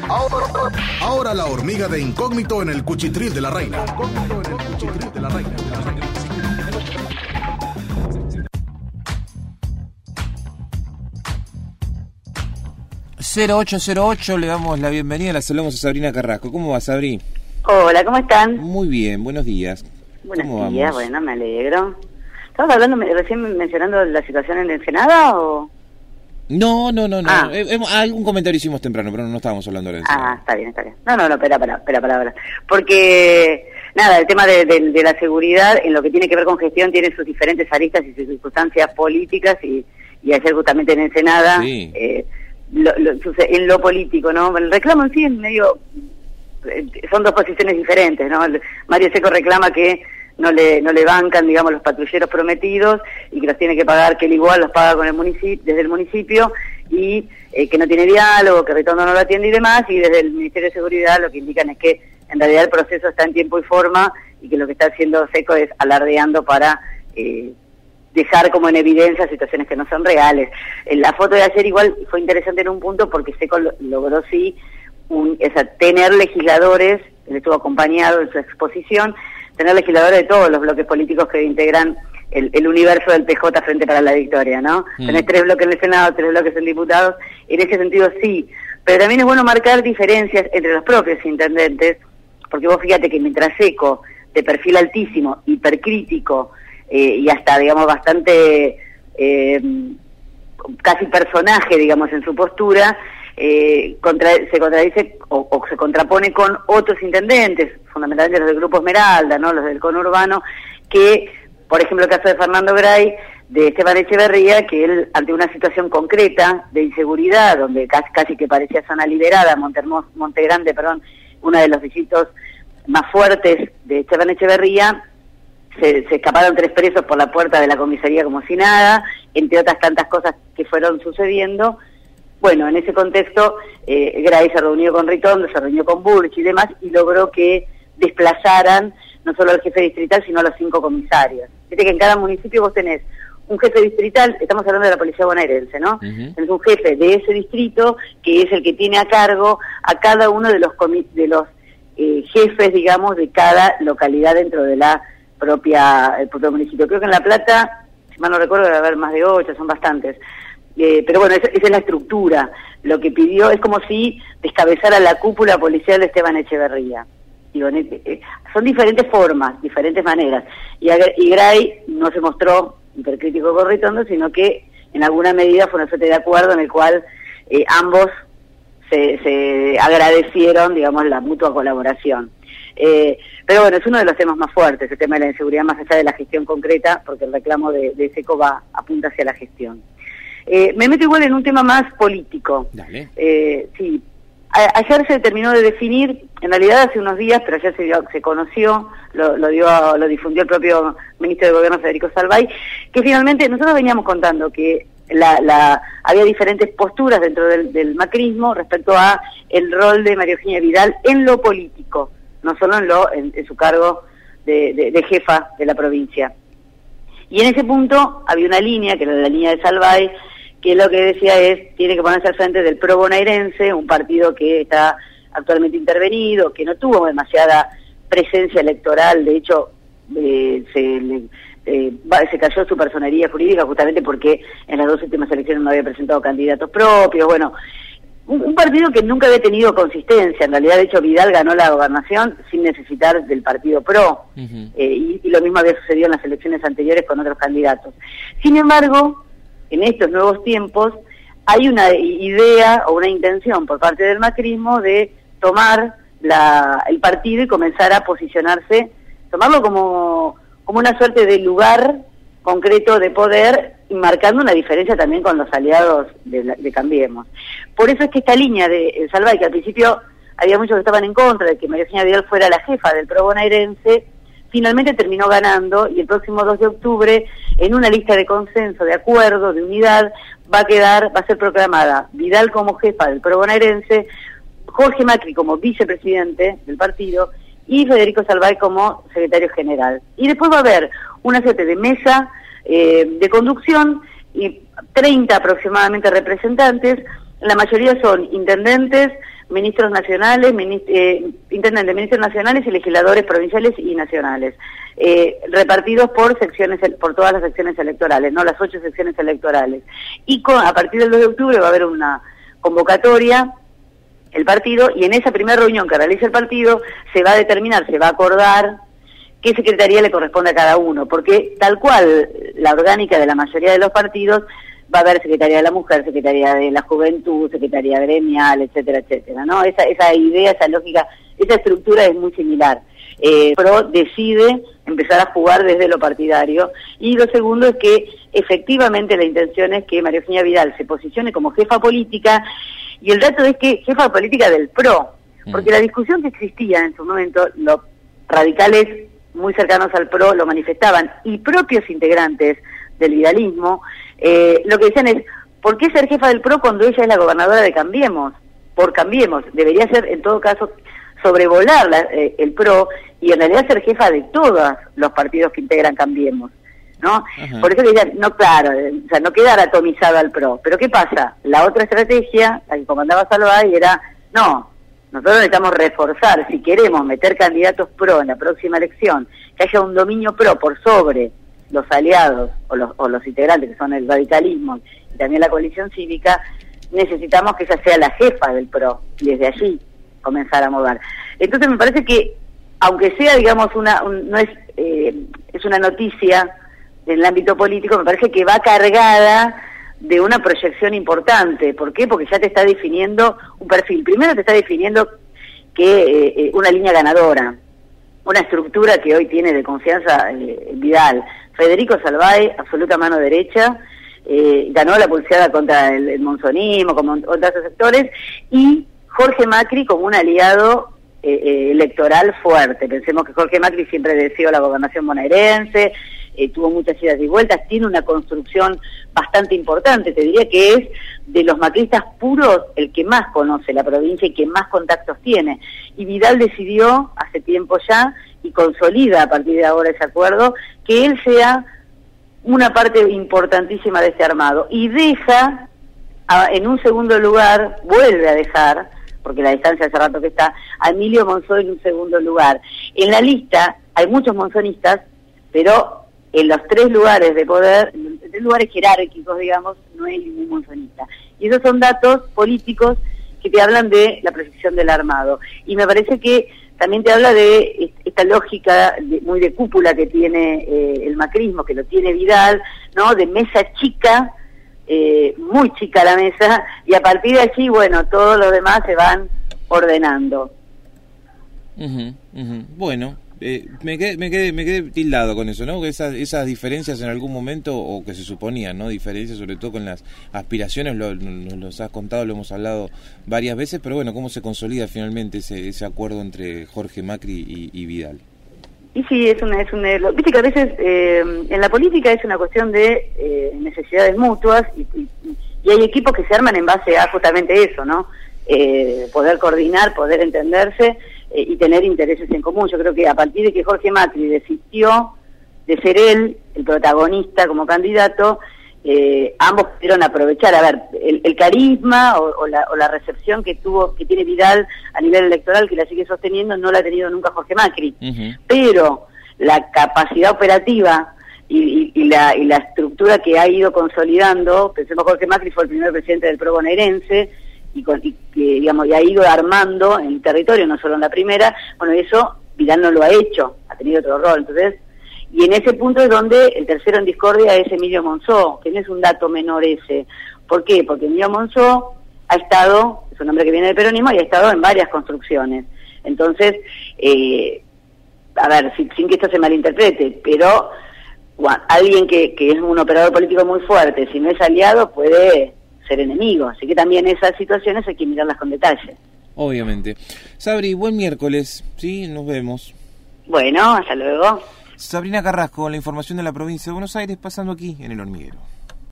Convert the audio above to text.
Ahora la hormiga de incógnito en el cuchitril de la reina. 0808, le damos la bienvenida, la saludamos a Sabrina Carrasco. ¿Cómo va, Sabri? Hola, ¿cómo están? Muy bien, buenos días. Buenos días, bueno, me alegro. ¿Estabas hablando, recién mencionando la situación en Ensenada o...? No. Algún comentario hicimos temprano, pero no estábamos hablando de eso. Está bien. No, espera. Porque, nada, el tema de la seguridad, en lo que tiene que ver con gestión, tiene sus diferentes aristas y sus circunstancias políticas, y ayer justamente en Ensenada, sí. En lo político, ¿no? El reclamo en sí es medio... son dos posiciones diferentes, ¿no? Mario Seco reclama que no le bancan, digamos, los patrulleros prometidos y que los tiene que pagar, que él igual los paga con el municipio, desde el municipio, y que no tiene diálogo, que Ritondo no lo atiende y demás, y desde el Ministerio de Seguridad lo que indican es que en realidad el proceso está en tiempo y forma y que lo que está haciendo Seco es alardeando para dejar como en evidencia situaciones que no son reales. La foto de ayer igual fue interesante en un punto porque Seco logró sí tener legisladores, él estuvo acompañado en su exposición, tener legisladores de todos los bloques políticos que integran el universo del PJ Frente para la Victoria, ¿no? Tenés 3 bloques en el Senado, 3 bloques en diputados, en ese sentido sí, pero también es bueno marcar diferencias entre los propios intendentes, porque vos fíjate que mientras Seco, de perfil altísimo, hipercrítico, y hasta, digamos, bastante casi personaje, digamos, en su postura, se contradice o se contrapone con otros intendentes, fundamentalmente los del Grupo Esmeralda, ¿no? Los del conurbano, que, por ejemplo, el caso de Fernando Gray, de Esteban Echeverría, que él, ante una situación concreta de inseguridad, donde casi que parecía zona liberada, Montegrande, uno de los distritos más fuertes de Esteban Echeverría, se escaparon 3 presos por la puerta de la comisaría como si nada, entre otras tantas cosas que fueron sucediendo. Bueno, en ese contexto, Gray se reunió con Ritondo, se reunió con Burch y demás, y logró que desplazaran no solo al jefe distrital, sino a los 5 comisarios. Fíjate que en cada municipio vos tenés un jefe distrital, estamos hablando de la policía bonaerense, ¿no? Tenés un jefe de ese distrito, que es el que tiene a cargo a cada uno de los jefes, digamos, de cada localidad dentro de el propio municipio. Creo que en La Plata, si mal no recuerdo, debe haber más de 8, son bastantes. Pero bueno, esa es la estructura. Lo que pidió es como si descabezara la cúpula policial de Esteban Echeverría. Digo, son diferentes formas, diferentes maneras. Y Gray no se mostró hipercrítico con Ritondo, sino que en alguna medida fue una suerte de acuerdo en el cual ambos se agradecieron, digamos, la mutua colaboración. Pero bueno, es uno de los temas más fuertes, el tema de la inseguridad, más allá de la gestión concreta, porque el reclamo de Seco apunta hacia la gestión. Me meto igual en un tema más político. Dale. Sí. Ayer se terminó de definir, en realidad hace unos días, pero ayer se conoció, lo difundió el propio ministro de Gobierno, Federico Salvay, que finalmente nosotros veníamos contando que había diferentes posturas dentro del macrismo respecto a el rol de María Eugenia Vidal en lo político, no solo en su cargo de jefa de la provincia. Y en ese punto había una línea, que era la línea de Salvay, que lo que decía tiene que ponerse al frente del PRO bonaerense, un partido que está actualmente intervenido, que no tuvo demasiada presencia electoral, de hecho se cayó su personería jurídica justamente porque en las 2 últimas elecciones no había presentado candidatos propios. Bueno, un partido que nunca había tenido consistencia. En realidad, de hecho, Vidal ganó la gobernación sin necesitar del partido PRO, y lo mismo había sucedido en las elecciones anteriores con otros candidatos. Sin embargo, en estos nuevos tiempos hay una idea o una intención por parte del macrismo de tomar el partido y comenzar a posicionarse, tomarlo como una suerte de lugar concreto de poder, y marcando una diferencia también con los aliados de Cambiemos. Por eso es que esta línea de Salvay, que al principio había muchos que estaban en contra de que María Eugenia Vidal fuera la jefa del PRO bonaerense, finalmente terminó ganando, y el próximo 2 de octubre, en una lista de consenso, de acuerdo, de unidad, va a ser proclamada Vidal como jefa del PRO bonaerense, Jorge Macri como vicepresidente del partido, y Federico Salvay como secretario general. Y después va a haber una suerte de mesa de conducción y 30 aproximadamente representantes la mayoría son intendentes, ministros nacionales, intendentes, ministros nacionales y legisladores provinciales y nacionales, repartidos por secciones, por todas las secciones electorales, no las 8 secciones electorales. Y a partir del 2 de octubre va a haber una convocatoria, el partido, y en esa primera reunión que realiza el partido se va a determinar, se va a acordar qué secretaría le corresponde a cada uno, porque tal cual la orgánica de la mayoría de los partidos, va a haber Secretaría de la Mujer, Secretaría de la Juventud, Secretaría Gremial, etcétera, etcétera, ¿no? Esa idea, esa lógica, esa estructura es muy similar. PRO decide empezar a jugar desde lo partidario, y lo segundo es que efectivamente la intención es que María Eugenia Vidal se posicione como jefa política, y el dato es que jefa política del PRO, porque la discusión que existía en su momento, los radicales muy cercanos al PRO lo manifestaban, y propios integrantes del vidalismo, lo que decían es, ¿por qué ser jefa del PRO cuando ella es la gobernadora de Cambiemos? Por Cambiemos, debería ser en todo caso sobrevolar el PRO y en realidad ser jefa de todos los partidos que integran Cambiemos, ¿no? Ajá. Por eso que decían, no, claro, o sea, no quedar atomizado al PRO. Pero ¿qué pasa? La otra estrategia, la que comandaba Salvay, era, no, nosotros necesitamos reforzar, si queremos meter candidatos PRO en la próxima elección, que haya un dominio PRO por sobre los aliados o los integrantes que son el radicalismo y también la coalición cívica, necesitamos que ella sea la jefa del PRO y desde allí comenzar a mover. Entonces me parece que, aunque sea, digamos, no es una noticia en el ámbito político, me parece que va cargada de una proyección importante. ¿Por qué? Porque ya te está definiendo un perfil. Primero te está definiendo que una línea ganadora, una estructura que hoy tiene de confianza Vidal. Federico Salvay, absoluta mano derecha, ganó la pulseada contra el monzonismo, como otros sectores, y Jorge Macri como un aliado electoral fuerte. Pensemos que Jorge Macri siempre deseó la gobernación bonaerense, tuvo muchas idas y vueltas, tiene una construcción bastante importante, te diría que es de los macristas puros el que más conoce la provincia y que más contactos tiene. Y Vidal decidió hace tiempo ya, y consolida a partir de ahora ese acuerdo, que él sea una parte importantísima de este armado, y deja en un segundo lugar, vuelve a dejar, porque la distancia hace rato que está, a Emilio Monzó en un segundo lugar. En la lista hay muchos monzonistas, pero en los 3 lugares de poder, en 3 lugares jerárquicos, digamos, no hay ningún monzonista. Y esos son datos políticos que te hablan de la proyección del armado. Y me parece que también te habla de esta lógica muy de cúpula que tiene el macrismo, que lo tiene Vidal, ¿no? De mesa chica, muy chica la mesa, y a partir de allí, bueno, todos los demás se van ordenando. Bueno, me quedé tildado con eso, ¿no? Que esas diferencias en algún momento, o que se suponían, ¿no? Diferencias sobre todo con las aspiraciones, los has contado, lo hemos hablado varias veces, pero bueno, ¿cómo se consolida finalmente ese acuerdo entre Jorge Macri y Vidal? Y sí, viste que a veces en la política es una cuestión de necesidades mutuas, y hay equipos que se arman en base a justamente eso, ¿no? Poder coordinar, poder entenderse, y tener intereses en común. Yo creo que a partir de que Jorge Macri desistió de ser él el protagonista como candidato, ambos pudieron aprovechar, a ver, el carisma o la recepción que tiene Vidal a nivel electoral, que la sigue sosteniendo, no la ha tenido nunca Jorge Macri. Pero la capacidad operativa y la estructura que ha ido consolidando, pensemos Jorge Macri fue el primer presidente del PRO bonaerense, y ha ido armando en el territorio, no solo en la primera. Bueno, eso Vidal no lo ha hecho, ha tenido otro rol. Entonces, y en ese punto es donde el tercero en discordia es Emilio Monzó, que no es un dato menor ese. ¿Por qué? Porque Emilio Monzó ha estado, es un hombre que viene del peronismo, y ha estado en varias construcciones. Entonces, a ver, sin que esto se malinterprete, pero alguien que es un operador político muy fuerte, si no es aliado, puede ser enemigo, así que también esas situaciones hay que mirarlas con detalle. Obviamente. Sabri, buen miércoles, ¿sí? Nos vemos. Bueno, hasta luego. Sabrina Carrasco, la información de la provincia de Buenos Aires, pasando aquí en El Hormiguero.